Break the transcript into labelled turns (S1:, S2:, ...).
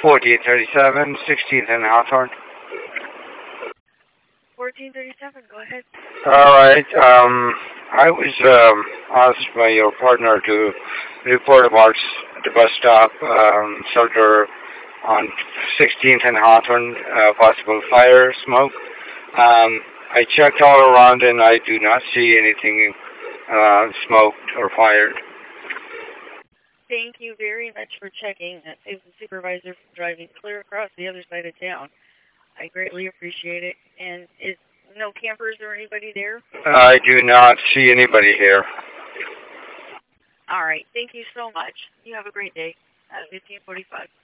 S1: 1437, 16th and Hawthorne.
S2: 1437, go ahead.
S1: All right. I was asked by your partner to report about the bus stop, shelter on 16th and Hawthorne, possible fire, smoke. I checked all around and I do not see anything smoked or fired.
S2: Thank you very much for checking. That saves the supervisor from driving clear across the other side of town. I greatly appreciate it. And is no campers or anybody there?
S1: I do not see anybody here.
S2: All right. Thank you so much. You have a great day. 1545.